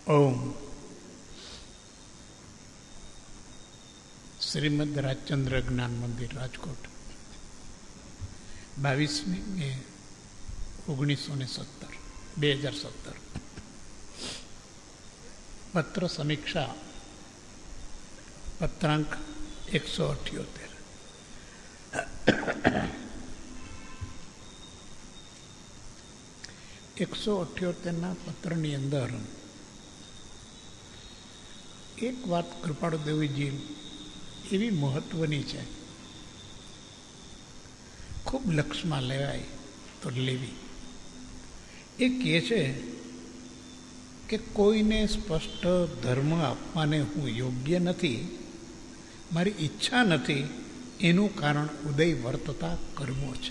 ઓમ. શ્રીમદ રાજચંદ્ર જ્ઞાન મંદિર, રાજકોટ, 22મી મે 1970, 2017. પત્ર સમીક્ષા, પત્રાંક 178. ના પત્રની અંદર એક વાત કૃપાળુદેવીજી એવી મહત્વની છે, ખૂબ લક્ષમાં લેવાય તો લેવી. એ કહે છે કે કોઈને સ્પષ્ટ ધર્મ આપવાને હું યોગ્ય નથી, મારી ઈચ્છા નથી, એનું કારણ ઉદય વર્તતા કર્મો છે.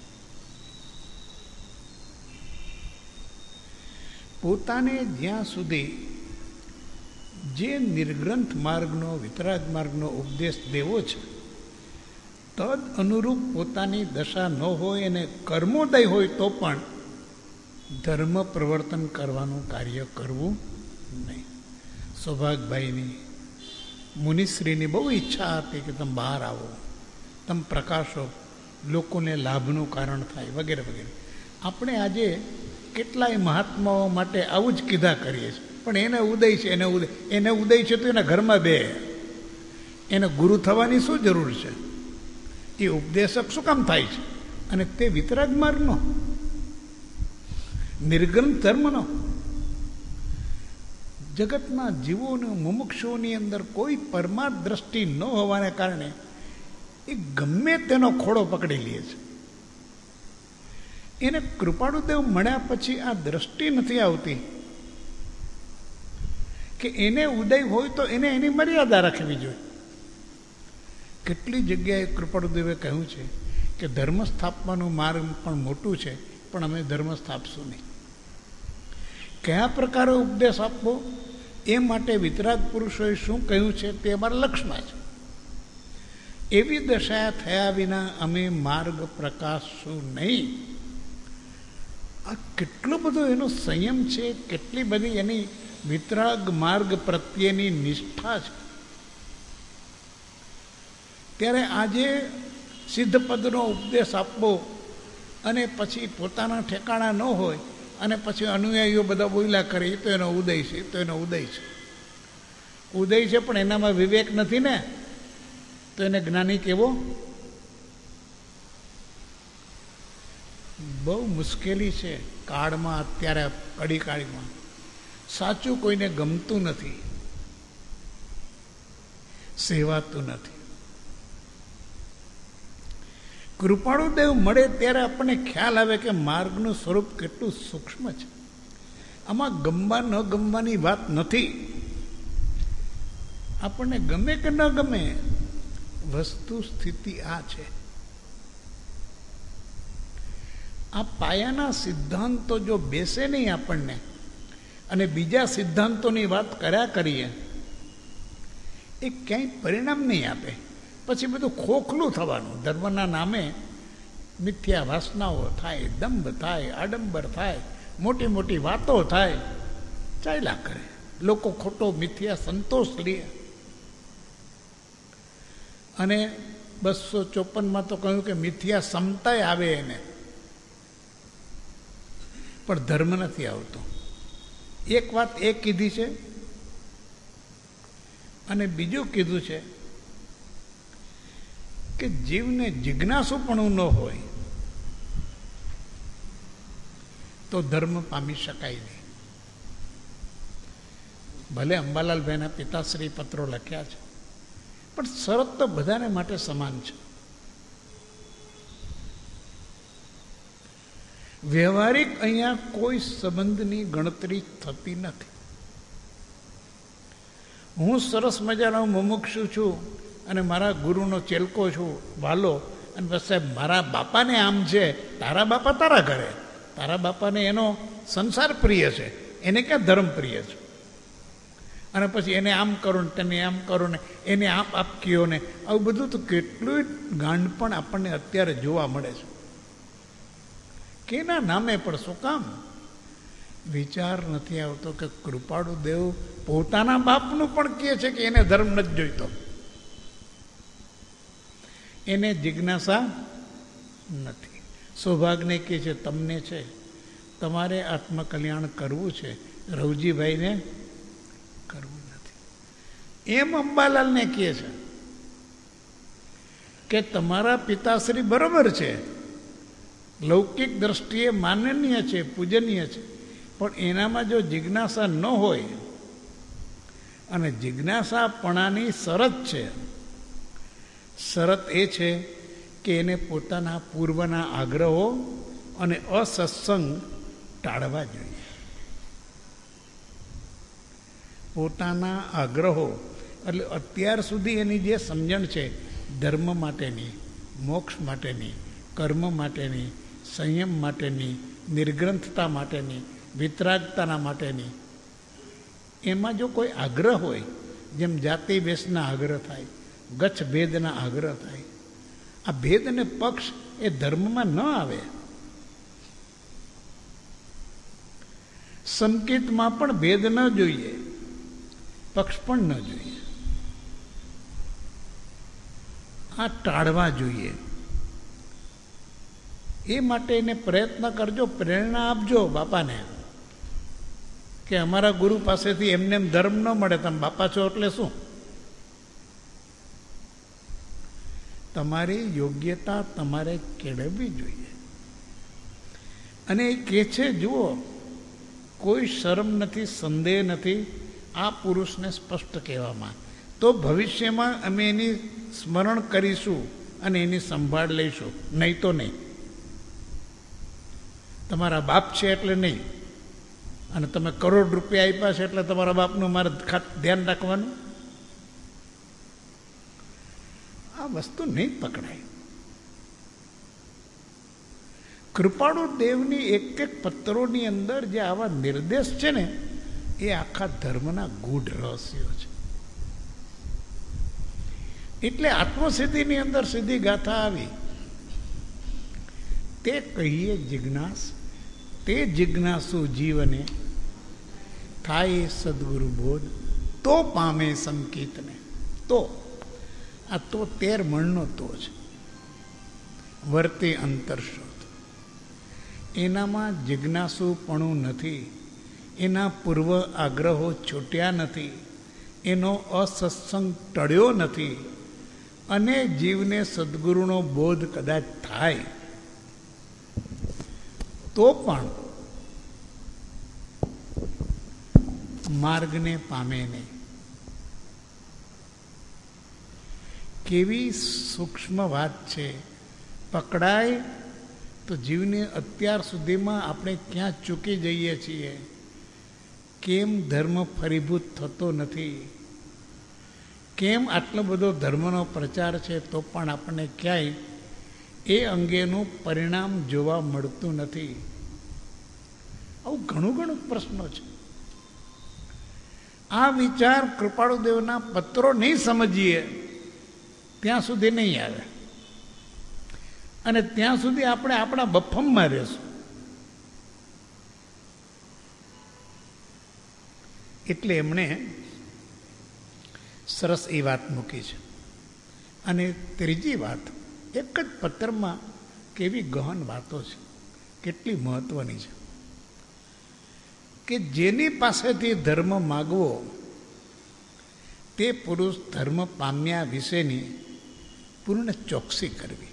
પોતાને જ્યાં સુધી જે નિર્ગ્રંથ માર્ગનો, વિતરાગ માર્ગનો ઉપદેશ દેવો છે, તદ અનુરૂપ પોતાની દશા ન હોય અને કર્મોદય હોય તો પણ ધર્મ પ્રવર્તન કરવાનું કાર્ય કરવું નહીં. સૌભાગભાઈની, મુનિશ્રીની બહુ ઈચ્છા હતી કે તમે બહાર આવો, તમે પ્રકાશો, લોકોને લાભનું કારણ થાય, વગેરે વગેરે. આપણે આજે કેટલાય મહાત્માઓ માટે આવું જ કીધા કરીએ છીએ, પણ એને ઉદય છે, એને ઉદય છે તો એના ઘરમાં બે, એને ગુરુ થવાની શું જરૂર છે? એ ઉપદેશક શું કામ થાય છે? અને તે વિતરાગ માર્ગનો, નિર્ગ્રંથ ધર્મનો. જગતના જીવોને, મુમુક્ષુઓની અંદર કોઈ પરમાર્થ દ્રષ્ટિ ન હોવાને કારણે એ ગમે તેનો ખોળો પકડી લે છે. એને કૃપાળુદેવ મળ્યા પછી આ દ્રષ્ટિ નથી આવતી કે એને ઉદય હોય તો એને એની મર્યાદા રાખવી જોઈએ. કેટલી જગ્યાએ કૃપાળુદેવે કહ્યું છે કે ધર્મ સ્થાપવાનું માર્ગ પણ મોટું છે, પણ અમે ધર્મ સ્થાપશું નહીં. કયા પ્રકારે ઉપદેશ આપવો એ માટે વિતરાગ પુરુષોએ શું કહ્યું છે તે અમારા લક્ષમાં છે. એવી દશા થયા વિના અમે માર્ગ પ્રકાશશું નહીં. આ કેટલો બધો એનો સંયમ છે, કેટલી બધી એની વિતરાગ માર્ગ પ્રત્યેની નિષ્ઠા છે. ત્યારે આજે સિદ્ધપદનો ઉપદેશ આપવો અને પછી પોતાના ઠેકાણા ન હોય અને પછી અનુયાયીઓ બધા બોલ્યા કરે, એ તો એનો ઉદય છે, એ તો એનો ઉદય છે. ઉદય છે પણ એનામાં વિવેક નથી ને, તો એને જ્ઞાની કેવો? બહુ મુશ્કેલી છે કાળમાં, અત્યારે કડીકાળીમાં. સાચું કોઈને ગમતું નથી, સેવાતું નથી. કૃપાળુદેવ મળે ત્યારે આપણને ખ્યાલ આવે કે માર્ગનું સ્વરૂપ કેટલું સૂક્ષ્મ છે. આમાં ગમવા ન ગમવાની વાત નથી. આપણને ગમે કે ન ગમે, વસ્તુ સ્થિતિ આ છે. આ પાયાના સિદ્ધાંતો જો બેસે નહીં આપણને અને બીજા સિદ્ધાંતોની વાત કર્યા કરીએ, એ ક્યાંય પરિણામ નહીં આપે. પછી બધું ખોખલું થવાનું. ધર્મના નામે મિથ્યા વાસનાઓ થાય, દંભ થાય, આડંબર થાય, મોટી મોટી વાતો થાય, ચાલ્યા કરે. લોકો ખોટો મિથ્યા સંતોષ લે. અને 254 તો કહ્યું કે મિથ્યા સમતાય આવે એને, પણ ધર્મ નથી આવતો. એક વાત એ કીધી છે, અને બીજું કીધું છે કે જીવને જિજ્ઞાસુપણું ન હોય તો ધર્મ પામી શકાય નહીં. ભલે અંબાલાલભાઈના પિતાશ્રી પત્રો લખ્યા છે, પણ શરત તો બધાને માટે સમાન છે. વ્યવહારિક અહીંયા કોઈ સંબંધની ગણતરી થતી નથી. હું સરસ મજાનો મુમુક્ષુ છું અને મારા ગુરુનો ચેલકો છું, વાલો, અને બસ સાહેબ મારા બાપાને આમ છે, તારા બાપા તારા ઘરે, તારા બાપાને એનો સંસાર પ્રિય છે, એને ક્યાં ધર્મ પ્રિય છે? અને પછી એને આમ કરો ને તેને આમ કરો ને એને આપ કયો ને, આવું બધું તો કેટલું ગાંડ પણ આપણને અત્યારે જોવા મળે છે. કેના નામે પણ શું કામ? વિચાર નથી આવતો કે કૃપાળુ દેવ પોતાના બાપનું પણ કહે છે કે એને ધર્મ નથી જોઈતો, એને જિજ્ઞાસા નથી. સૌભાગ્યને કહે છે તમને છે, તમારે આત્મકલ્યાણ કરવું છે, રવજીભાઈને કરવું નથી. એમ અંબાલાલને કહે છે કે તમારા પિતાશ્રી બરોબર છે, લૌકિક દ્રષ્ટિએ માનનીય છે, પૂજનીય છે, પણ એનામાં જો જિજ્ઞાસા ન હોય, અને જિજ્ઞાસાપણાની શરત છે, શરત એ છે કે એને પોતાના પૂર્વના આગ્રહો અને અસત્સંગ ટાળવા જોઈએ. પોતાના આગ્રહો એટલે અત્યાર સુધી એની જે સમજણ છે ધર્મ માટેની, મોક્ષ માટેની, કર્મ માટેની, સંયમ માટેની, નિર્ગ્રંથતા માટેની, વિતરાગતાના માટેની, એમાં જો કોઈ આગ્રહ હોય, જેમ જાતિ વેશના આગ્રહ થાય, ગચ્છ ભેદના આગ્રહ થાય, આ ભેદ અને પક્ષ એ ધર્મમાં ન આવે. સંકેતમાં પણ ભેદ ન જોઈએ, પક્ષ પણ ન જોઈએ. આ ટાળવા જોઈએ. એ માટે એને પ્રયત્ન કરજો, પ્રેરણા આપજો બાપાને કે અમારા ગુરુ પાસેથી એમને ધર્મ ન મળે, તમે બાપા છો એટલે શું? તમારી યોગ્યતા તમારે કેળવવી જોઈએ. અને એ કહે છે જુઓ, કોઈ શરમ નથી, સંદેહ નથી આ પુરુષને સ્પષ્ટ કહેવામાં, તો ભવિષ્યમાં અમે એની સ્મરણ કરીશું અને એની સંભાળ લઈશું, નહીં તો નહીં. તમારા બાપ છે એટલે નહીં, અને તમે કરોડ રૂપિયા આપ્યા છે એટલે તમારા બાપનું મારે ધ્યાન રાખવાનું, આ વસ્તુ નહીં પકડાય. કૃપાળુ દેવની એક એક પત્રોની અંદર જે આવા નિર્દેશ છે ને, એ આખા ધર્મના ગૂઢ રહસ્યો છે. એટલે આત્મસિદ્ધિની અંદર સીધી ગાથા આવી, તે કહીએ જિજ્ઞાસ, તે જિજ્ઞાસુ જીવને થાય સદગુરુ બોધ, તો પામે સંકેતને. તો આ તો 13 મણનો તો છે, વર્તે અંતરશોધ. એનામાં જિજ્ઞાસુપણું નથી, એના પૂર્વ આગ્રહો છૂટ્યા નથી, એનો અસત્સંગ ટળ્યો નથી, અને જીવને સદગુરુનો બોધ કદાચ થાય તો પણ માર્ગને પામે નહીં. કેવી સૂક્ષ્મ વાત છે! પકડાય તો જીવને અત્યાર સુધીમાં આપણે ક્યાં ચૂકી જઈએ છીએ, કેમ ધર્મ ફરીભૂત થતો નથી, કેમ આટલો બધો ધર્મનો પ્રચાર છે તો પણ આપણને ક્યાંય એ અંગેનું પરિણામ જોવા મળતું નથી. આવું ઘણું પ્રશ્નો છે. આ વિચાર કૃપાળુદેવના પત્રો નહીં સમજીએ ત્યાં સુધી નહીં આવે, અને ત્યાં સુધી આપણે આપણા બફમમાં રહેશું. એટલે એમણે સરસ એ વાત મૂકી છે. અને ત્રીજી વાત, એક જ પત્રમાં કેવી ગહન વાતો છે, કેટલી મહત્વની છે, કે જેની પાસેથી ધર્મ માગવો તે પુરુષ ધર્મ પામ્યા વિશેની પૂર્ણ ચોકસી કરવી.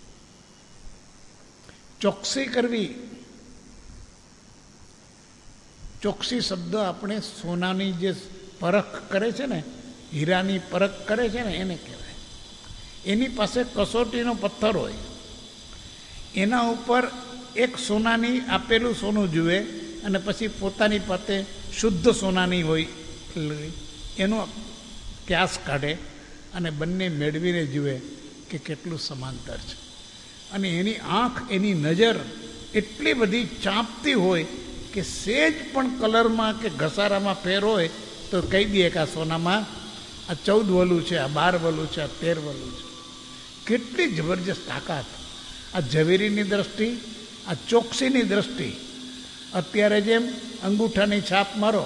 ચોકસી કરવી, ચોકસી શબ્દ આપણે સોનાની જે પરખ કરે છે ને, હીરાની પરખ કરે છે ને, એને કહેવાય. એની પાસે કસોટીનો પથ્થર હોય, એના ઉપર એક સોનાની આપેલું સોનું જુએ, અને પછી પોતાની પાસે શુદ્ધ સોનાની હોય એનો ક્યાસ કાઢે, અને બંને મેળવીને જુએ કે કેટલું સમાંતર છે. અને એની આંખ, એની નજર એટલી બધી ચાંપતી હોય કે સેજ પણ કલરમાં કે ઘસારામાં ફેર હોય તો કહી દઈએ કે આ સોનામાં આ 14 વલું છે, આ 12 વલું છે, આ 13 વલું છે. કેટલી જબરજસ્ત તાકાત! આ ઝવેરીની દ્રષ્ટિ, આ ચોકસીની દ્રષ્ટિ, અત્યારે જેમ અંગૂઠાની છાપ મારો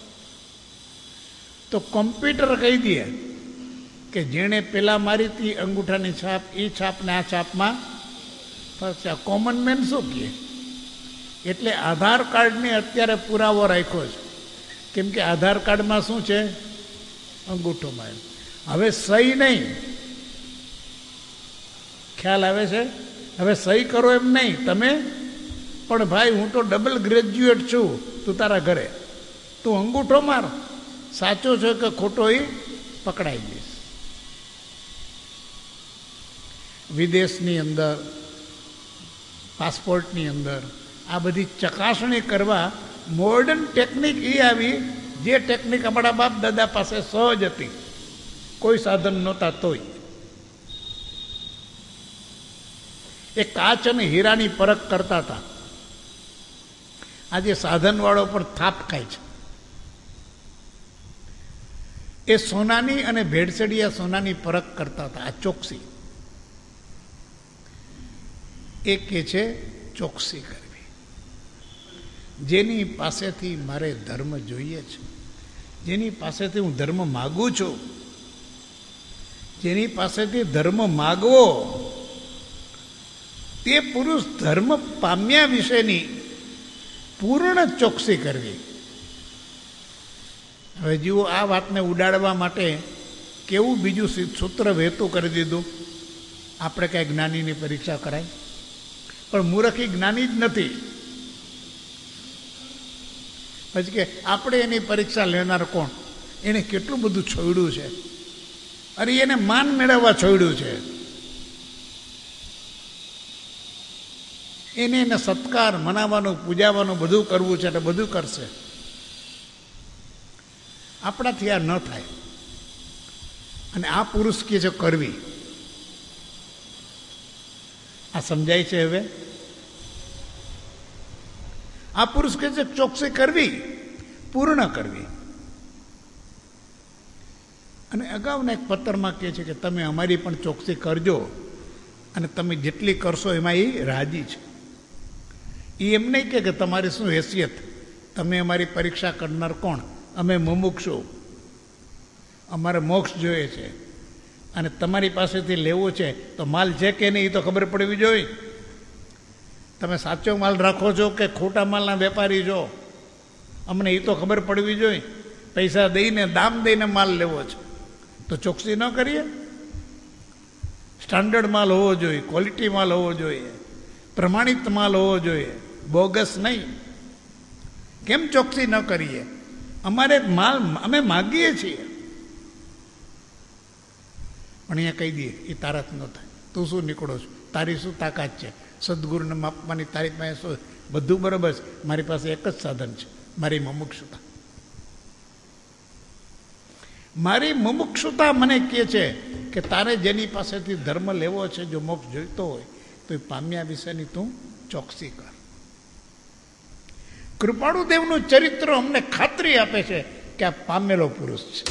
તો કોમ્પ્યુટર કહી દે કે જેણે પહેલાં મારી હતી અંગૂઠાની છાપ, એ છાપને આ છાપમાં ફરક છે. કોમન મેન શું કહે? એટલે આધાર કાર્ડને અત્યારે પુરાવો રાખ્યો છે, કેમ કે આધાર કાર્ડમાં શું છે? અંગૂઠો માર્યો. હવે સહી નહીં, ખ્યાલ આવે છે? હવે સહી કરો એમ નહીં તમે, પણ ભાઈ હું તો ડબલ ગ્રેજ્યુએટ છું, તું તારા ઘરે તું અંગૂઠો માર, સાચો છે કે ખોટો એ પકડાઈ જઈશ. વિદેશની અંદર, પાસપોર્ટની અંદર આ બધી ચકાસણી કરવા મોડર્ન ટેકનિક એ આવી, જે ટેકનિક આપણા બાપ દાદા પાસે સહજ હતી, કોઈ સાધન નહોતા તોય. એ કાચ અને હીરાની પરખ કરતા હતા. આજે સાધનવાળો પર થાપ ખાય છે. એ સોનાની અને ભેળસેડિયા સોનાની પરખ કરતા હતા. આ ચોકસી એ કે છે ચોકસી કરવી. જેની પાસેથી મારે ધર્મ જોઈએ છે, જેની પાસેથી હું ધર્મ માગું છું, જેની પાસેથી ધર્મ માગવો, તે પુરુષ ધર્મ પામ્યા વિશેની પૂર્ણ ચોકસી કરવી. હવે જુઓ, આ વાતને ઉડાડવા માટે કેવું બીજું સૂત્ર વહેતું કરી દીધું. આપણે કાંઈ જ્ઞાનીની પરીક્ષા કરાય, પણ મૂર્ખ જ્ઞાની જ નથી. પછી કે આપણે એની પરીક્ષા લેનાર કોણ? એને કેટલું બધું છોડ્યું છે, અરે એને માન મેળવવા છોડ્યું છે, એને સત્કાર મનાવવાનું, પૂજાવાનું બધું કરવું છે, એટલે બધું કરશે. આપણાથી આ ન થાય. અને આ પુરુષ કે છે કરવી. આ સમજાય છે? હવે આ પુરુષ કે છે ચોકસી કરવી, પૂર્ણ કરવી. અને અગાઉના એક પત્રમાં કહે છે કે તમે અમારી પણ ચોકસી કરજો, અને તમે જેટલી કરશો એમાં એ રાજી છે. એ એમ નહીં કે તમારી શું હેસિયત, તમે અમારી પરીક્ષા કરનાર કોણ? અમે મુમુક્ષુ, અમારે મોક્ષ જોઈએ છે, અને તમારી પાસેથી લેવો છે તો માલ છે કે નહીં એ તો ખબર પડવી જોઈએ. તમે સાચો માલ રાખો છો કે ખોટા માલના વેપારી છો, અમને એ તો ખબર પડવી જોઈએ. પૈસા દઈને, દામ દઈને માલ લેવો છે તો ચોકસી ન કરીએ? સ્ટાન્ડર્ડ માલ હોવો જોઈએ, ક્વોલિટી માલ હોવો જોઈએ, પ્રમાણિત માલ હોવો જોઈએ, બોગસ નહીં. કેમ ચોકસી ન કરીએ? અમારે માલ અમે માગીએ છીએ, પણ અહીંયા કહી દઈએ એ તારાથી ન થાય. તું શું નીકળો છો? તારી શું તાકાત છે સદગુરુને માપવાની? તારી પાસે શું? બધું બરાબર છે, મારી પાસે એક જ સાધન છે, મારી મુમુક્ષુતા. મારી મુમુક્ષુતા મને કહે છે કે તારે જેની પાસેથી ધર્મ લેવો છે, જો મોક્ષ જોઈતો હોય તો એ પામ્યા વિશેની તું ચોકસી કર. કૃપાળુદેવનું ચરિત્ર અમને ખાતરી આપે છે કે આ પામેલો પુરુષ છે.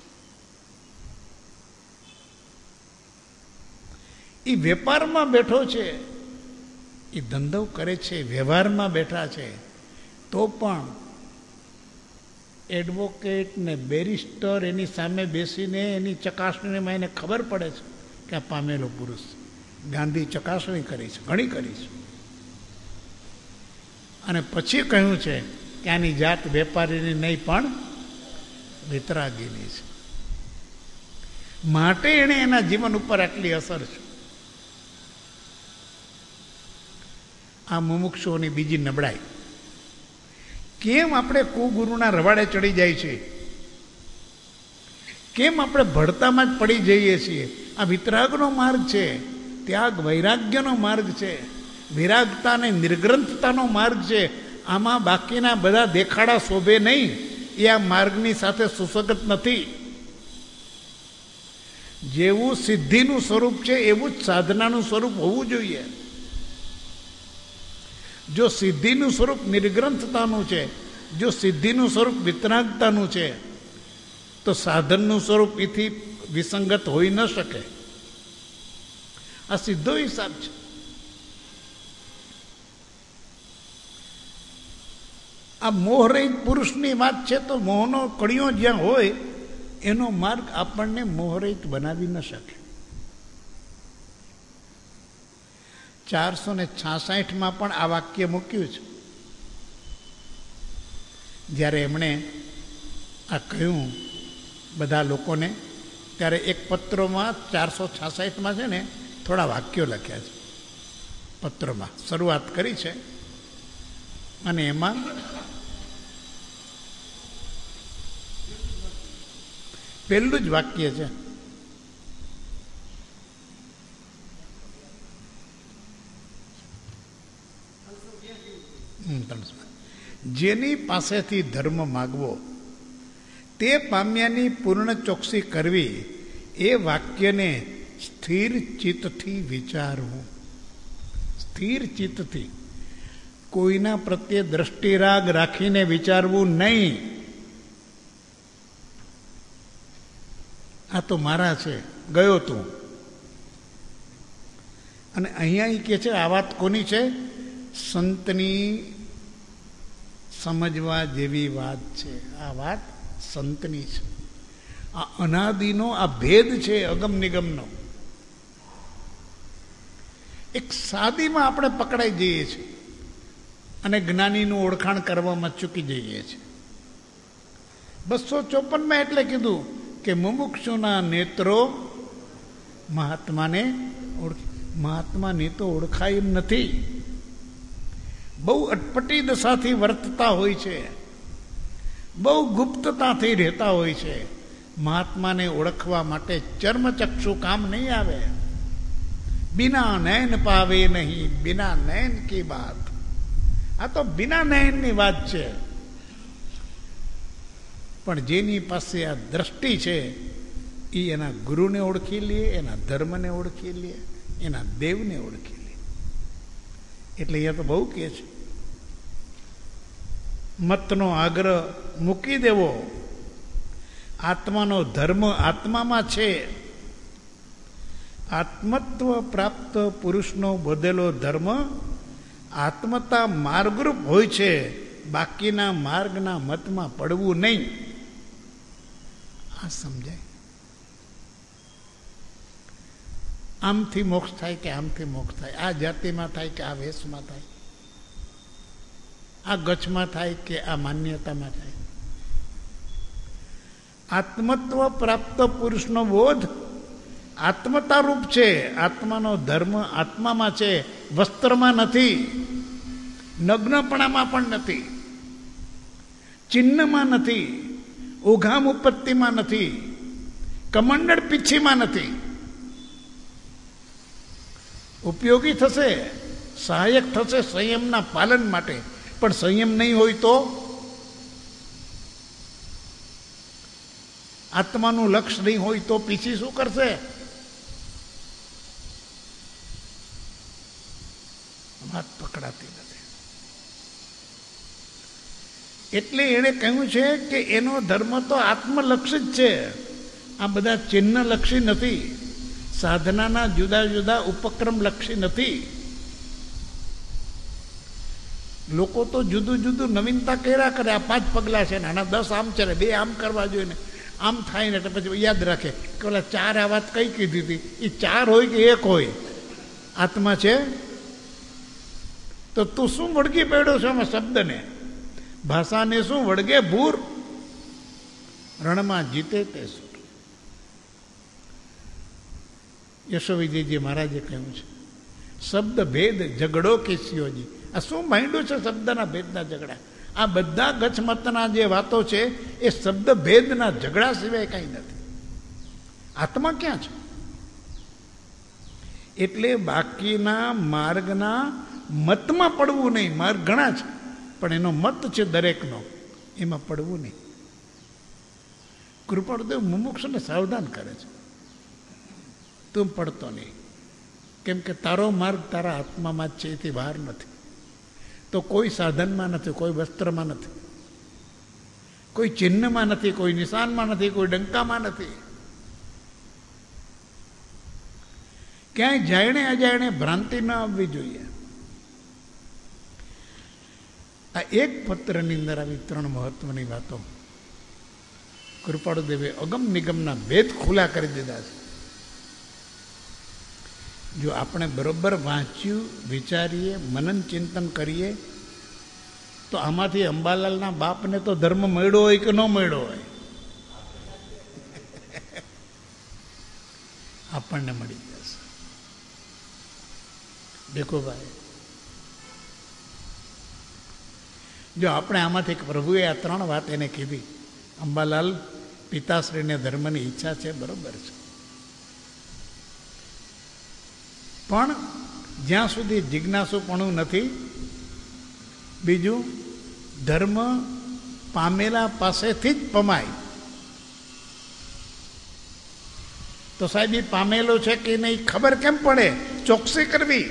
એ વેપારમાં બેઠો છે, એ ધંધો કરે છે, વ્યવહારમાં બેઠા છે, તો પણ એડવોકેટ ને બેરિસ્ટર એની સામે બેસીને એની ચકાસણીમાં એને ખબર પડે છે કે આ પામેલો પુરુષ. ગાંધી ચકાસણી કરી છે, ઘણી કરી છે, અને પછી કહ્યું છે કે આની જાત વેપારીની નહીં પણ વિતરાગીની છે. માટે એણે એના જીવન ઉપર આટલી અસર છે. આ મુમુક્ષુઓની બીજી નબળાઈ. કેમ આપણે કુગુરુના રવાડે ચડી જાય છે? કેમ આપણે ભળતામાં જ પડી જઈએ છીએ? આ વિતરાગનો માર્ગ છે, ત્યાગ વૈરાગ્યનો માર્ગ છે, વિરાગતા અને નિર્ગ્રંથતાનો માર્ગ છે. આમાં બાકીના બધા દેખાડા શોભે નહીં, એ આ માર્ગની સાથે સુસંગત નથી. જેવું સિદ્ધિનું સ્વરૂપ છે એવું જ સાધનાનું સ્વરૂપ હોવું જોઈએ. જો સિદ્ધિનું સ્વરૂપ નિર્ગ્રંથતાનું છે, જો સિદ્ધિનું સ્વરૂપ વિતરાગતાનું છે, તો સાધનનું સ્વરૂપ એથી વિસંગત હોઈ ન શકે. આ સીધો હિસાબ છે. આ મોહરહિત પુરુષની વાત છે, તો મોહનો કડિયો જ્યાં હોય એનો માર્ગ આપણને મોહરહિત બનાવી ન શકે. 466માં પણ આ વાક્ય મૂક્યું છે. જ્યારે એમણે આ કહ્યું બધા લોકોને, ત્યારે એક પત્રોમાં 466માં છે ને થોડા વાક્યો લખ્યા છે. પત્રમાં શરૂઆત કરી છે અને એમાં પહેલું જ વાક્ય છે, જેની પાસેથી ધર્મ માગવો તે પામ્યાની પૂર્ણ ચોકસી કરવી, એ વાક્યને સ્થિર ચિત્તથી વિચારવું. સ્થિર ચિત્તથી, કોઈના પ્રત્યે દ્રષ્ટિરાગ રાખીને વિચારવું નહીં. આ તો મારા છે, ગયો તું. અને અહીંયા કે છે આ વાત કોની છે? સંતની સમજવા જેવી વાત છે. આ વાત સંતની છે. આ અનાદિનો આ ભેદ છે અગમ નિગમનો. એક સાદીમાં આપણે પકડાઈ જઈએ છીએ અને જ્ઞાનીનું ઓળખાણ કરવામાં ચૂકી જઈએ છીએ. 254માં એટલે કીધું કે મુમુક્ષુના નેત્રો મહાત્માને મહાત્માની તો ઓળખાય એમ નથી. બહુ અટપટી દશાથી વર્તતા હોય છે, બહુ ગુપ્તતાથી રહેતા હોય છે. મહાત્માને ઓળખવા માટે ચર્મચક્ષુ કામ નહીં આવે. બિના નયન પાવે નહીં, બિના નયન કી બાત. આ તો બિના નયનની વાત છે. પણ જેની પાસે આ દ્રષ્ટિ છે એ એના ગુરુને ઓળખી લે, એના ધર્મને ઓળખી લે, એના દેવને ઓળખી લે. એટલે એ તો બહુ કહે છે, મતનો આગ્રહ મૂકી દેવો. આત્માનો ધર્મ આત્મામાં છે. આત્મત્વ પ્રાપ્ત પુરુષનો બોધેલો ધર્મ આત્મતા માર્ગરૂપ હોય છે. બાકીના માર્ગના મતમાં પડવું નહીં. આ સમજાય. આમથી મોક્ષ થાય કે આમથી મોક્ષ થાય, આ જાતિમાં થાય કે આ વેશમાં થાય, આ ગચ્છમાં થાય કે આ માન્યતામાં થાય. આત્મત્વ પ્રાપ્ત પુરુષનો બોધ આત્મતા રૂપ છે. આત્માનો ધર્મ આત્મામાં છે, વસ્ત્રમાં નથી, નગ્નપણામાં પણ નથી, ચિહ્નમાં નથી, ઓઘામ ઉપત્તિમાં નથી, કમંડળ પીછીમાં નથી. ઉપયોગી થશે, સહાયક થશે સંયમના પાલન માટે. પણ સંયમ નહીં હોય તો આત્માનું લક્ષ્ય નહીં હોય તો પીછી શું કરશે? વાત પકડાતી નથી. એટલે એણે કહ્યું છે કે એનો ધર્મ તો આત્મલક્ષી જ છે. આ બધા ચિહ્નલક્ષી નથી, સાધનાના જુદા જુદા ઉપક્રમલક્ષી નથી. લોકો તો જુદું જુદું નવીનતા કર્યા કરે. આ 5 પગલાં છે ને આના 10 આમ છે ને 2 આમ કરવા જોઈએ ને આમ થાય ને એટલે પછી યાદ રાખે કે ઓલા 4 આ વાત કઈ કીધી હતી. એ 4 હોય કે 1 હોય, આત્મા છે. તો તું શું વળગી પડ્યો છે આમાં શબ્દને? ભાષાને શું વળગે ભૂર? રણમાં જીતે તે સુર. યશોવિજયજી મહારાજે કહ્યું છે, શબ્દ ભેદ ઝઘડો કેસીઓજી. આ શું માંડ્યું છે શબ્દના ભેદના ઝઘડા? આ બધા ગચ્છમતના જે વાતો છે એ શબ્દ ભેદના ઝઘડા સિવાય કંઈ નથી. આત્મા ક્યાં છે? એટલે બાકીના માર્ગના મતમાં પડવું નહીં. માર્ગ ઘણા છે પણ એનો મત છે દરેકનો, એમાં પડવું નહીં. કૃપાળુદેવ મુમુક્ષુને સાવધાન કરે છે, તું પડતો નહીં. કેમ કે તારો માર્ગ તારા આત્મામાં જ છે, એથી બહાર નથી. તો કોઈ સાધનમાં નથી, કોઈ વસ્ત્રમાં નથી, કોઈ ચિહ્નમાં નથી, કોઈ નિશાનમાં નથી, કોઈ ડંકામાં નથી. ક્યાંય જાણે અજાણે ભ્રાંતિ ન આવવી જોઈએ. આ એક પત્રની અંદર આવી 3 મહત્વની વાતો કૃપાળુદેવે અગમ નિગમના ભેદ ખુલ્લા કરી દીધા છે. જો આપણે બરોબર વાંચ્યું, વિચારીએ, મનન ચિંતન કરીએ તો આમાંથી અંબાલાલના બાપને તો ધર્મ મળ્યો હોય કે ન મળ્યો હોય, આપણને મળી જશે. દેખો ભાઈ, જો આપણે આમાંથી પ્રભુએ આ 3 વાત એને કીધી. અંબાલાલ, પિતાશ્રીને ધર્મની ઈચ્છા છે, બરોબર છે, પણ જ્યાં સુધી જિજ્ઞાસુપણું નથી, બીજું ધર્મ પામેલા પાસેથી જ પમાય. તો સાહેબ એ પામેલો છે કે નહીં ખબર કેમ પડે? ચોકસી કરવી.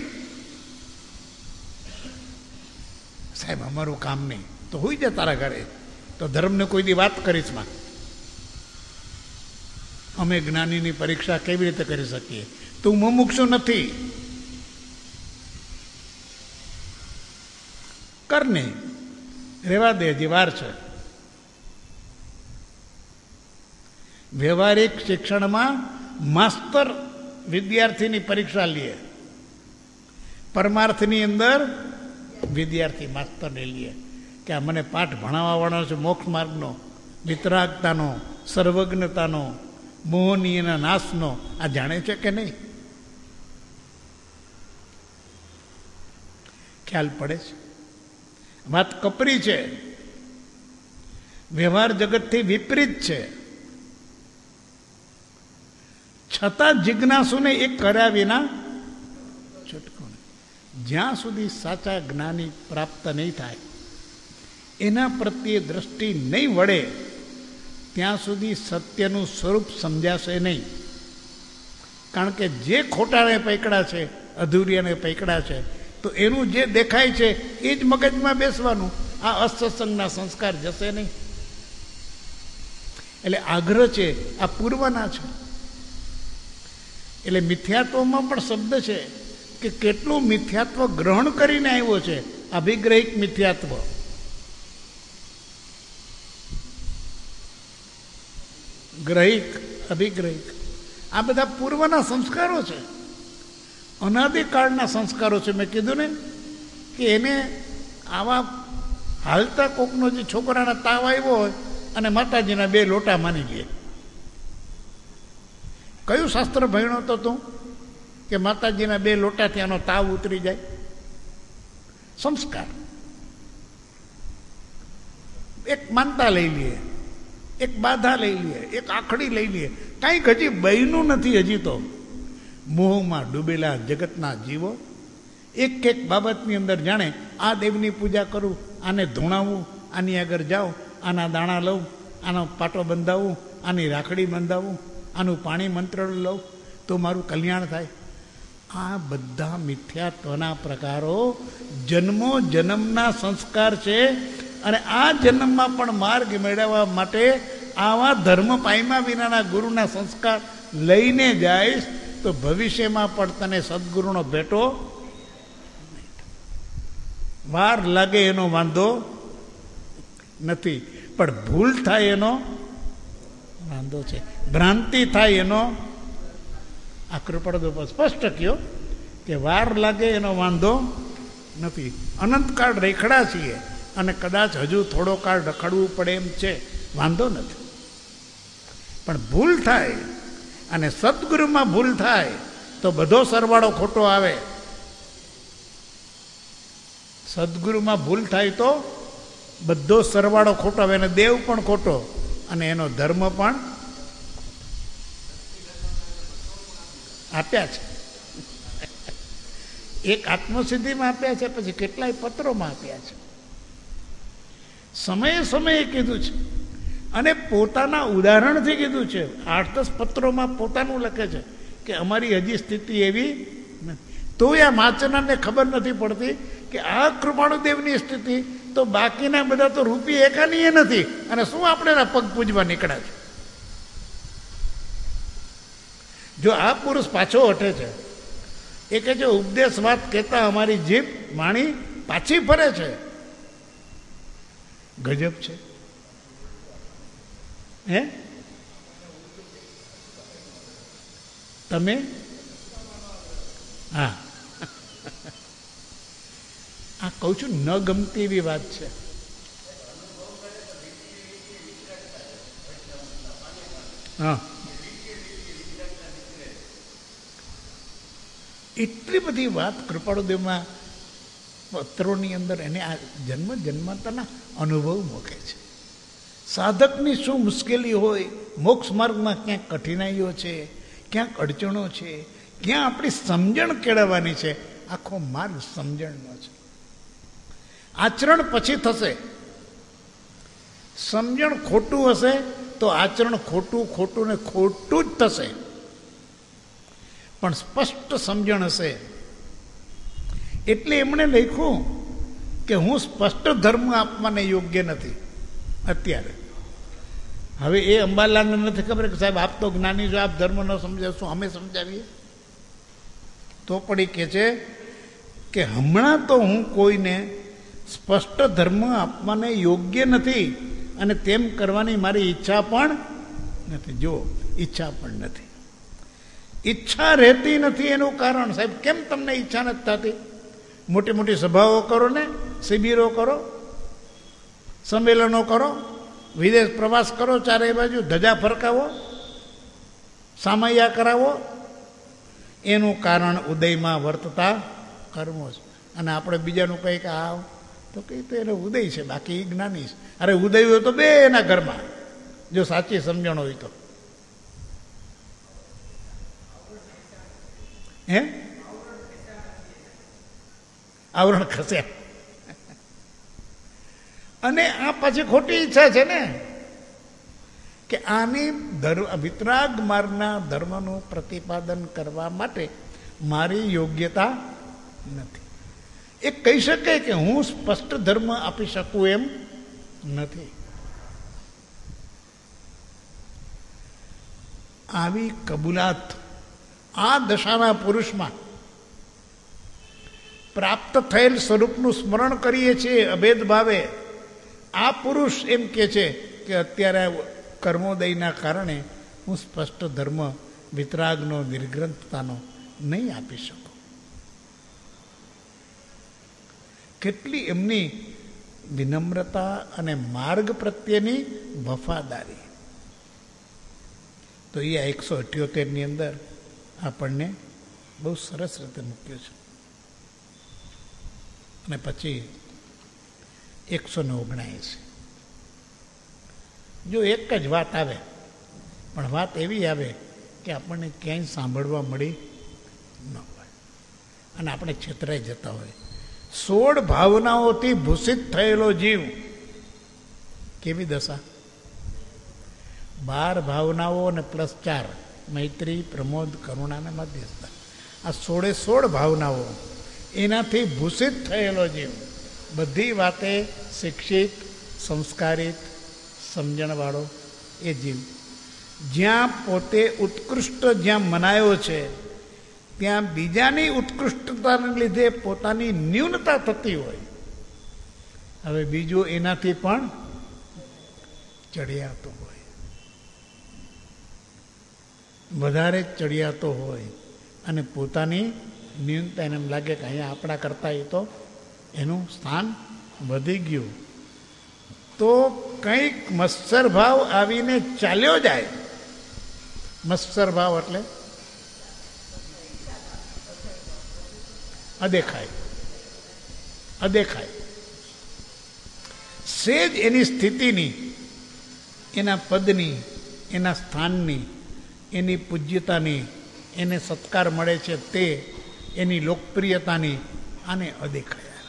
સાહેબ અમારું કામ નહીં તો હોઈ જાય તારા ઘરે, તો ધર્મને કોઈ દી વાત કરીશ માં. અમે જ્ઞાનીની પરીક્ષા કેવી રીતે કરી શકીએ? તું મુમુક્ષુ નથી, કર નહીં, રેવા દે, હજી વાર છે. વ્યવહારિક શિક્ષણમાં માસ્તર વિદ્યાર્થીની પરીક્ષા લે, પરમાર્થની અંદર વિદ્યાર્થી માસ્તરને લે કે આ મને પાઠ ભણાવવાનો છે મોક્ષ માર્ગનો, વિતરાગતાનો, સર્વજ્ઞતાનો, મોહનીયના નાશનો. આ જાણે છે કે નહીં? ખ્યાલ પડે છે? વાત કપરી છે, વ્યવહાર જગતથી વિપરીત છે, છતાં જિજ્ઞાસુને એ કર્યા વિના છૂટકો નહીં. જ્યાં સુધી સાચા જ્ઞાની પ્રાપ્ત નહીં થાય, એના પ્રત્યે દ્રષ્ટિ નહીં વળે, ત્યાં સુધી સત્યનું સ્વરૂપ સમજાશે નહીં. કારણ કે જે ખોટાને પૈકડા છે, અધૂરિયાને પૈકડા છે, તો એનું જે દેખાય છે એ જ મગજમાં બેસવાનું. આ અસત્સંગના સંસ્કાર જશે નહીં. એટલે આગ્રહ છે, આ પૂર્વના છે. એટલે મિથ્યાત્વમાં પણ શબ્દ છે કે કેટલું મિથ્યાત્વ ગ્રહણ કરીને આવ્યો છે. અભિગ્રહિક મિથ્યાત્વ, ગ્રહિક, અભિગ્રહિક, આ બધા પૂર્વના સંસ્કારો છે, અનાદિકાળના સંસ્કારો છે. મેં કીધું ને કે એને આવા હાલતા કોકનો જે છોકરાના તાવ આવ્યો હોય અને માતાજીના 2 લોટા માની લે. કયું શાસ્ત્ર ભણ્યો તો તું કે માતાજીના 2 લોટાથી આનો તાવ ઉતરી જાય? સંસ્કાર. એક માનતા લઈ લઈએ, એક બાધા લઈ લઈએ, એક આખડી લઈ લઈએ, કાંઈક હજી બન્યું નથી. હજી તો મોહમાં ડૂબેલા જગતના જીવો એક એક બાબતની અંદર જાણે આ દેવની પૂજા કરું, આને ધૂણાવું, આની આગળ જાઉં, આના દાણા લઉં, આનો પાટો બંધાવું, આની રાખડી બંધાવું, આનું પાણી મંત્ર લઉં તો મારું કલ્યાણ થાય. આ બધા મિથ્યાત્વના પ્રકારો જન્મો જન્મના સંસ્કાર છે. અને આ જન્મમાં પણ માર્ગ મેળવવા માટે આવા ધર્મ પાયમા વિનાના ગુરુના સંસ્કાર લઈને જાય તો ભવિષ્યમાં પણ તને સદગુરુનો ભેટો. વાર લાગે એનો વાંધો નથી, પણ ભૂલ થાય એનો વાંધો છે, ભ્રાંતિ થાય એનો. આ કૃપાળુ સ્પષ્ટ કહ્યો કે વાર લાગે એનો વાંધો નથી. અનંતકાળ રેખડા છીએ અને કદાચ હજુ થોડો કાળ રખડવું પડે એમ છે, વાંધો નથી. પણ ભૂલ થાય અને સદગુરુમાં ભૂલ થાય તો બધો સરવાળો ખોટો આવે. સદગુરુમાં ભૂલ થાય તો બધો સરવાળો ખોટો આવે, અને દેવ પણ ખોટો અને એનો ધર્મ પણ આપ્યા છે. એક આત્મસિદ્ધિમાં આપ્યા છે, પછી કેટલાય પત્રોમાં આપ્યા છે, સમયે સમયે કીધું છે, અને પોતાના ઉદાહરણથી કીધું છે. 8-10 પત્રોમાં પોતાનું લખે છે કે અમારી હજી સ્થિતિ એવી નથી. તો આ માચનારને ખબર નથી પડતી કે આ કૃપાળુદેવની સ્થિતિ તો બાકીના બધા તો રૂપિયા એકાની નથી, અને શું આપણે એના પગ પૂજવા નીકળ્યા છે. જો આ પુરુષ પાછો હટે છે, એ કે જે ઉપદેશ વાત કહેતા અમારી જીભ વાણી પાછી ફરે છે, ગજબ છે. હે તમે હા આ કહું છું, ન ગમતી એવી વાત છે. હા, એટલી બધી વાત કૃપાળુદેવમાં પત્રોની અંદર એને આ જન્મતાના અનુભવ મૂકે છે. સાધકની શું મુશ્કેલી હોય, મોક્ષ માર્ગમાં ક્યાંક કઠિનાઈઓ છે, ક્યાંક અડચણો છે, ક્યાં આપણી સમજણ કેળવવાની છે. આખો માર્ગ સમજણનો છે. આચરણ પછી થશે. સમજણ ખોટું હશે તો આચરણ ખોટું ને ખોટું જ થશે. પણ સ્પષ્ટ સમજણ હશે એટલે એમણે લખ્યું કે હું સ્પષ્ટ ધર્મ આપવાને યોગ્ય નથી અત્યારે. હવે એ અંબાલાલને નથી ખબર કે સાહેબ આપ તો જ્ઞાની છો, આપ ધર્મ ન સમજાવશો, અમે સમજાવીએ. તો પણ એ કહે છે કે હમણાં તો હું કોઈને સ્પષ્ટ ધર્મ આપવાને યોગ્ય નથી અને તેમ કરવાની મારી ઈચ્છા પણ નથી. જો ઈચ્છા પણ નથી, ઈચ્છા રહેતી નથી. એનું કારણ સાહેબ કેમ તમને ઈચ્છા નથી થતી? મોટી મોટી સભાઓ કરો ને, શિબિરો કરો, સંમેલનો કરો, વિદેશ પ્રવાસ કરો, ચારે બાજુ ધજા ફરકાવો, સામૈયા કરાવો. એનું કારણ ઉદયમાં વર્તતા કર્મો છે. અને આપણે બીજાનું કંઈક આવ તો કંઈ તો એને ઉદય છે, બાકી જ્ઞાની છે. અરે ઉદય હોય તો બે એના ઘરમાં, જો સાચી સમજણ હોય તો. હે આવરણ ખસે. અને આ પાછી ખોટી ઈચ્છા છે ને કે આની વિતરાગ માર્ગના ધર્મનું પ્રતિપાદન કરવા માટે મારી યોગ્યતા નથી. એ કહી શકે કે હું સ્પષ્ટ ધર્મ આપી શકું એમ નથી. આવી કબૂલાત આ દશાના પુરુષમાં પ્રાપ્ત થયેલ સ્વરૂપનું સ્મરણ કરીએ છીએ અભેદ ભાવે. આ પુરુષ એમ કે છે કે અત્યારે કર્મોદયના કારણે હું સ્પષ્ટ ધર્મ વિતરાગનો, નિર્ગ્રંથતાનો નહીં આપી શકું. કેટલી એમની વિનમ્રતા અને માર્ગ પ્રત્યેની વફાદારી. તો એ 178ની અંદર આપણને બહુ સરસ રીતે મૂક્યો છે. અને પછી 179. જો એક જ વાત આવે, પણ વાત એવી આવે કે આપણને ક્યાંય સાંભળવા મળી ન હોય અને આપણે છેતરાઈ જતા હોય. 16 ભાવનાઓથી ભૂષિત થયેલો જીવ, કેવી દશા! 12 ભાવનાઓ અને +4 મૈત્રી, પ્રમોદ, કરુણા અને મધ્યસ્થતા. આ 16 ભાવનાઓ એનાથી ભૂષિત થયેલો જીવ, બધી વાતે શિક્ષિત, સંસ્કારિત, સમજણવાળો એ જીવ, જ્યાં પોતે ઉત્કૃષ્ટ જ્યાં મનાયો છે ત્યાં બીજાની ઉત્કૃષ્ટતાને લીધે પોતાની ન્યૂનતા થતી હોય. હવે બીજો એનાથી પણ ચડિયાતો હોય, વધારે ચડિયાતો હોય અને પોતાની ન્યૂનતા એને એમ લાગે કે અહીંયા આપણા કરતાં એ તો એનું સ્થાન વધી ગયું, તો કંઈક મત્સર ભાવ આવીને ચાલ્યો જાય. મત્સર ભાવ એટલે અદેખાય સેજ એની સ્થિતિની, એના પદની, એના સ્થાનની, એની પૂજ્યતાની, એને સત્કાર મળે છે તે, એની લોકપ્રિયતાની, આને અદેખાયા.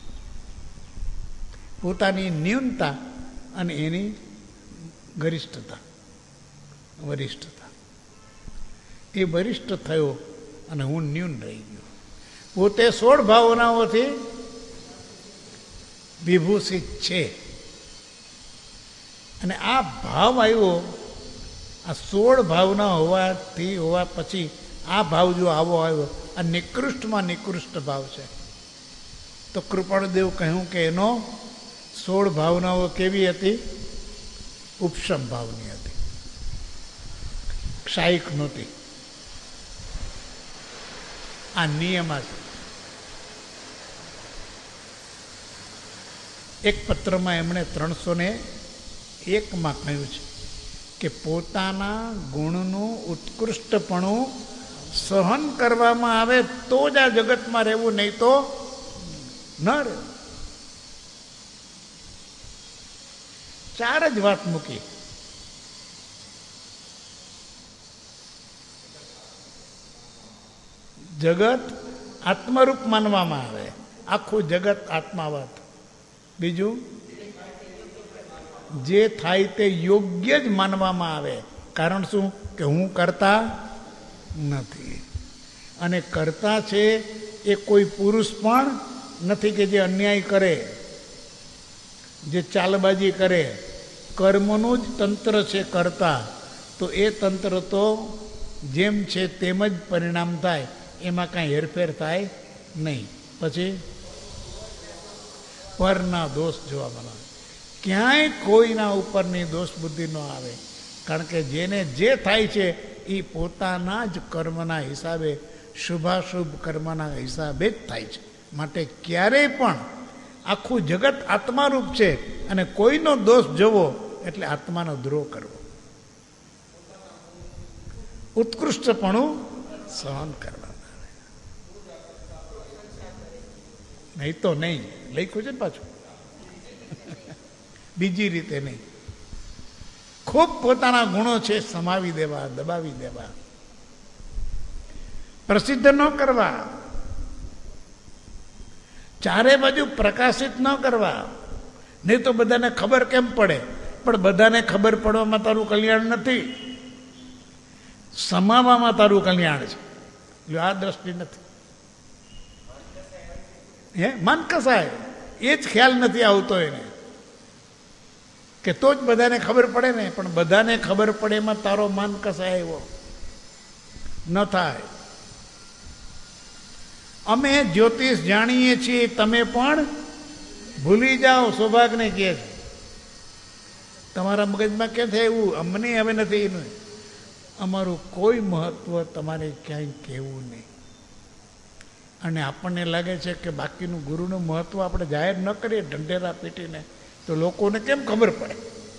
પોતાની ન્યૂનતા અને એની ગરિષ્ઠતા, વરિષ્ઠતા. એ વરિષ્ઠ થયો અને હું ન્યૂન રહી ગયો. પોતે 16 ભાવનાઓથી વિભૂષિત છે અને આ ભાવ આવ્યો, આ 16 ભાવના હોવા પછી આ ભાવ જો આવો આવ્યો, આ નિકૃષ્ટમાં નિકૃષ્ટ ભાવ છે. તો કૃપાળુદેવ કહ્યું કે એનો 16 ભાવનાઓ કેવી હતી? ઉપશમ ભાવની હતી, ક્ષાયિક નહોતી. આ નિયમ છે. એક પત્રમાં એમણે 301માં કહ્યું છે કે પોતાના ગુણનું ઉત્કૃષ્ટપણું સહન કરવામાં આવે તો જ આ જગતમાં રહેવું, નહીં તો ન રહે. 4 જ વાત મૂકી. જગત આત્મરૂપ માનવામાં આવે, આખું જગત આત્માવત. બીજું, જે થાય તે યોગ્ય જ માનવામાં આવે. કારણ શું? કે હું કરતા નથી. અને કરતા છે એ કોઈ પુરુષ પણ નથી કે જે અન્યાય કરે, જે ચાલબાજી કરે. કર્મનું જ તંત્ર છે કરતા. તો એ તંત્ર તો જેમ છે તેમ જ પરિણામ થાય, એમાં કાંઈ હેરફેર થાય નહીં. પછી પરના દોષ જોવા મળે. ક્યાંય કોઈના ઉપરની દોષ બુદ્ધિ ન આવે. કારણ કે જેને જે થાય છે એ પોતાના જ કર્મના હિસાબે, શુભાશુભ કર્મના હિસાબે જ થાય છે. માટે ક્યારેય પણ આખું જગત આત્મારૂપ છે અને કોઈનો દોષ જોવો એટલે આત્માનો દ્રોહ કરવો. ઉત્કૃષ્ટપણું સહન કરવા, નહીં તો નહીં. લખ્યું છે ને પાછું, બીજી રીતે નહીં. ખૂબ પોતાના ગુણો છે સમાવી દેવા, દબાવી દેવા, પ્રસિદ્ધ ન કરવા, ચારે બાજુ પ્રકાશિત ન કરવા. નહીં તો બધાને ખબર કેમ પડે? પણ બધાને ખબર પડવામાં તારું કલ્યાણ નથી, સમાવવામાં તારું કલ્યાણ છે. આ દ્રષ્ટિ નથી. મન કસાય, એ જ ખ્યાલ નથી આવતો એને, કે તો જ બધાને ખબર પડે ને. પણ બધાને ખબર પડે એમાં તારો મન કસાય એવો ન થાય. અમે જ્યોતિષ જાણીએ છીએ, તમે પણ ભૂલી જાઓ. સૌભાગ્યને કહે છે તમારા મગજમાં ક્યાં થાય એવું? અમને હવે નથી એનું. અમારું કોઈ મહત્વ તમારે ક્યાંય કહેવું નહીં. અને આપણને લાગે છે કે બાકીનું ગુરુનું મહત્વ આપણે જાહેર ન કરીએ ઢંઢેરા પીટીને તો લોકોને કેમ ખબર પડે?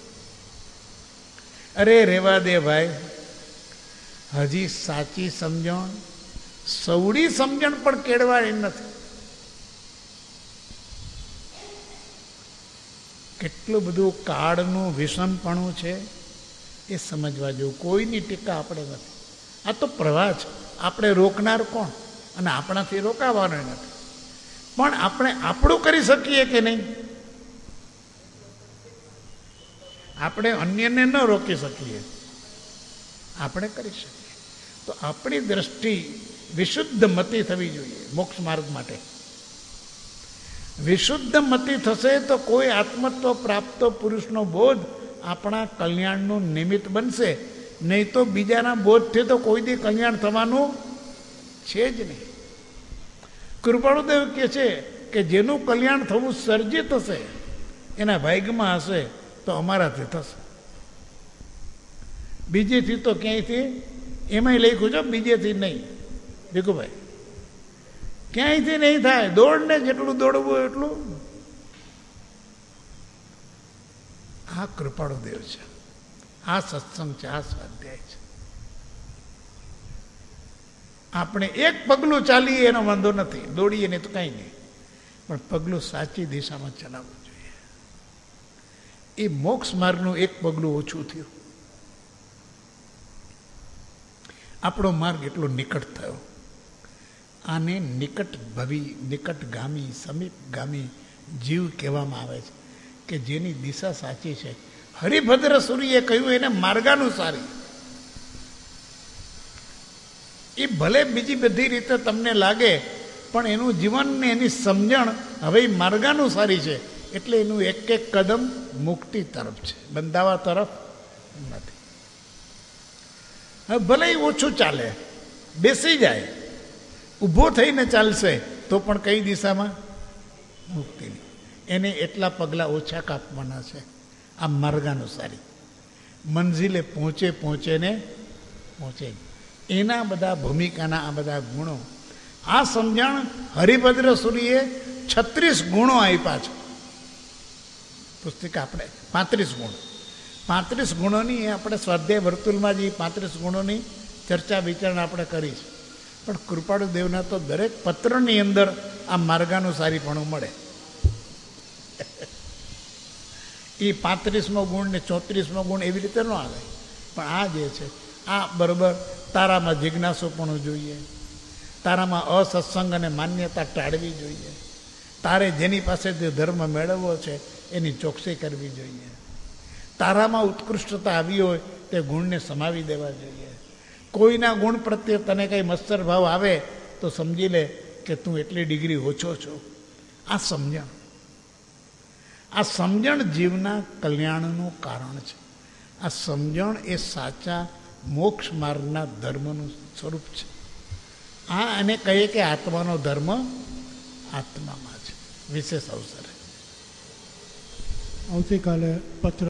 અરે રેવા દે ભાઈ, હજી સાચી સમજણ, સવડી સમજણ પણ કેળવાય નથી. કેટલું બધું કાળનું વિષમપણું છે એ સમજવા જેવું. કોઈની ટીકા આપણે નથી. આ તો પ્રવાહ છે. આપણે રોકનાર કોણ? અને આપણાથી રોકાવાનો નથી. પણ આપણે આપણું કરી શકીએ કે નહીં? આપણે અન્યને ન રોકી શકીએ, આપણે કરી શકીએ. તો આપણી દ્રષ્ટિ વિશુદ્ધ મતિ થવી જોઈએ મોક્ષ માર્ગ માટે. વિશુદ્ધ મતિ થશે તો કોઈ આત્મત્વ પ્રાપ્ત પુરુષનો બોધ આપણા કલ્યાણનું નિમિત્ત બનશે. નહીં તો બીજાના બોધથી તો કોઈ દી કલ્યાણ થવાનું છે જ નહીં. કૃપાળુદેવ કહે છે કે જેનું કલ્યાણ થવું સર્જિત હશે એના ભાગ્યમાં હશે, તો અમારાથી થશે. બીજેથી તો ક્યાંયથી, એમાંય લખ્યું છે બીજેથી નહીં. ભીખુભાઈ, ક્યાંયથી નહીં થાય. દોડને જેટલું દોડવું એટલું. આ કૃપાળુદેવ છે, આ સત્સંગ છે, આ સ્વાધ્યાય છે. આપણે એક પગલું ચાલીએ એનો વાંધો નથી, દોડીએ નહીં તો કાંઈ નહીં, પણ પગલું સાચી દિશામાં ચલાવવું જોઈએ. એ મોક્ષ માર્ગનું એક પગલું ઓછું થયું. આપણો માર્ગ એટલો નિકટ થયો. આને નિકટભવી, નિકટગામી, સમીપગામી જીવ કહેવામાં આવે છે, કે જેની દિશા સાચી છે. હરિભદ્ર સૂરીએ કહ્યું એને માર્ગાનુસારી. એ ભલે બીજી બધી રીતે તમને લાગે, પણ એનું જીવન ને એની સમજણ હવે માર્ગાનુસારી છે. એટલે એનું એક એક કદમ મુક્તિ તરફ છે, બંધાવા તરફ નથી. હવે ભલે ઓછું ચાલે, બેસી જાય, ઊભો થઈને ચાલશે તો પણ કઈ દિશામાં? મુક્તિની. એને એટલા પગલાં ઓછા કાપવાના છે. આ માર્ગાનુસારી મંઝિલે પહોંચે ને પહોંચે. એના બધા ભૂમિકાના આ બધા ગુણો, આ સમજણ હરિભદ્ર સૂરીએ 36 ગુણો આપ્યા છે. પુસ્તિકા આપણે 35 ગુણ, 35 ગુણોની આપણે સ્વાધ્યાય વર્તુળમાં જે 35 ગુણોની ચર્ચા વિચારણા આપણે કરી છે. પણ કૃપાળુ દેવના તો દરેક પત્રની અંદર આ માર્ગાનુસારીપણું મળે. એ 35મો ગુણ ને 34મો ગુણ એવી રીતે ન આવે. પણ આ જે છે આ બરાબર તારામાં જિજ્ઞાસુપણું જોઈએ, તારામાં અસત્સંગ અને માન્યતા ટાળવી જોઈએ, તારે જેની પાસેથી ધર્મ મેળવવો છે એની ચોકસાઈ કરવી જોઈએ, તારામાં ઉત્કૃષ્ટતા આવી હોય તે ગુણને સમાવી દેવા જોઈએ. કોઈના ગુણ પ્રત્યે તને કંઈ મત્સર ભાવ આવે તો સમજી લે કે તું એટલી ડિગ્રી ઓછો છો. આ સમજણ જીવના કલ્યાણનું કારણ છે. આ સમજણ એ સાચા મોક્ષ માર્ગના ધર્મનું સ્વરૂપ છે. આ એને કહીએ કે આત્માનો ધર્મ આત્મામાં છે. વિશેષ અવસરે આવતીકાલે પત્ર